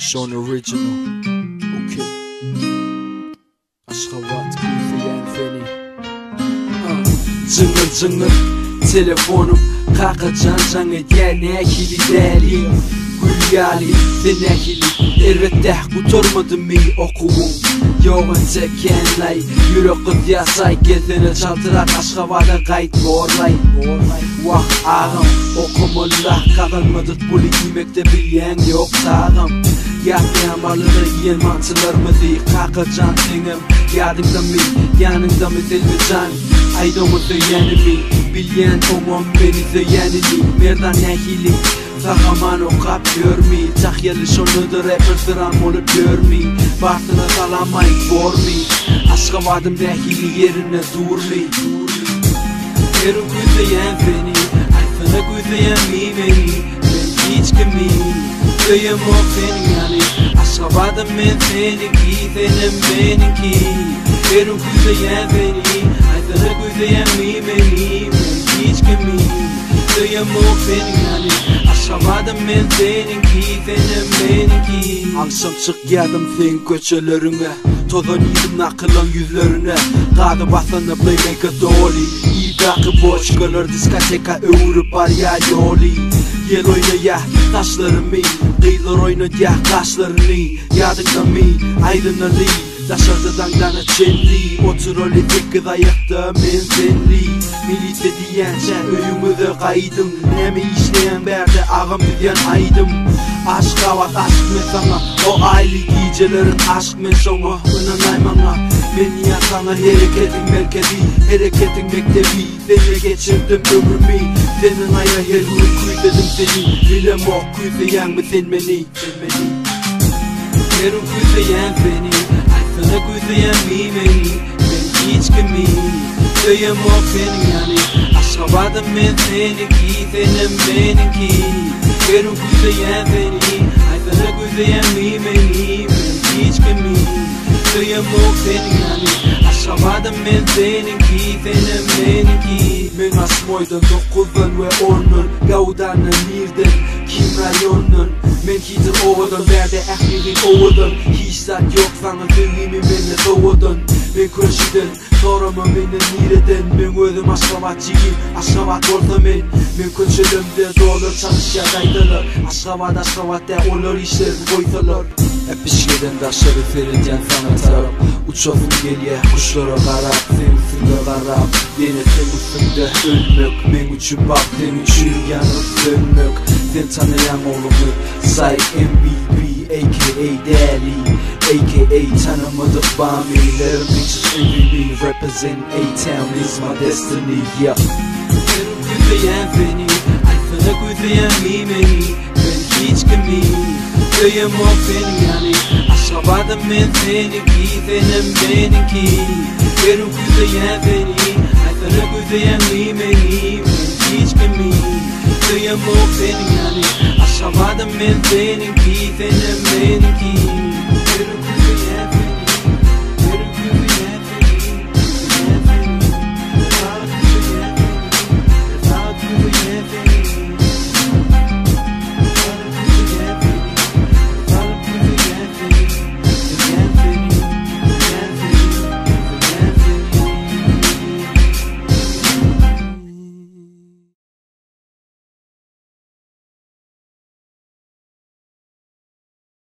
Sean Original. Okay. Aşkabat kuyfayan feni. Cıngır cıngır telefonum kakacan canı genekili deli Gülyali denekili elbette kurtarmadım mi okuğum Yoğun tekenlay yürek kıdyasay gezene çaltırak Aşkabada kayıt borlay Vah ağam okumullah kalmadık buli mektebiyen yok sağım Yatmayan barları yiyen mantılar mı değil Kakacan dingim yadımda mi yanımda mı dilmican Aydomu söyenimi bilyen omum beni söyenini Merdan nehili Takaman o kap görmi Tahyeli şonudur rapper'dıran olup görmi Bartına talamayı bormi Aşkavadım dehili yerine durmi Eru güzeyen beni Ayfana güzeyen mi beni Ben hiç kimi Döyem o senin yani Aşkavadım ben seninki Senin benimki Eru güzeyen beni Ayfana güzeyen mi beni Ben hiç kimi Döyem o senin yani Aşkavadım ben seninki Senin benimki Akşam çık geldim senin köçelerine Tozanıydım nakılan yüzlerine Kadı basana playmaker doli İdrakı boş kalır diskoteka Öğürüp arya yoli Yel oynaya taşlarımı Kıyılır oynaya kaşlarını Yadında mi aydınları Taşardıdan dana çenli Otur öyle tek ayakta men senli Milite diyence öyümüzü kaydım Nemi işleyen berde ağım diyen aydım Aşk havat aşk men sana O aylı gecelerin aşk men sonu Inanaymana Men yatana hareketin merkezi Hareketin mektebi Seni geçirdim ömrümü Senin aya her gün kuydedim seni Bilem o kuydeyen mi sen beni Yerim kuydeyen beni Sana güzeyen mi beni Ben hiç kimi Döyem o senin yani Aşkavadım ben seninki Senin benimki Yerim güzeyen beni Sana güzeyen mi beni Ben hiç kimi Döyem o senin yani Aşkavadım ben seninki Senin benimki Men asmoydun 9'dan ve 10'un Gavdanın birden Kim rayonun Men hidir ovadın Berde ehlirin ovadın Hiç zat yok sana dönümü beni doğadın Men köşeden Sorama beni nireden Men özüm aşkavatçıyım Aşkavat olsa Men köşelimde doğulur çalışya daydılar Aşkavat'ta olur işler koysalar Hep işgeden taşları feriden sana taraf Uçasın geliye kuşlara karab Sen üstünde karab Yine sen üstünde ölmek Men üçün bak sen üçün yanıp dönmek Sen tanıyan oğlumu Say MVP a.k.a. Deli a.k.a. tanımadık bamilerim Bitches MVP represent A-Town is my destiny yeah Yerim güzeyen seni Ayfana güzeyen mi beni Ben hiç kimi Döyem o senin yani Aşkavadım ben seninki Senin benimki Yerim güzeyen seni Ayfana güzeyen mi beni Ben hiç kimi Döyem o senin yani Aşkavadım ben seninki Senin benimki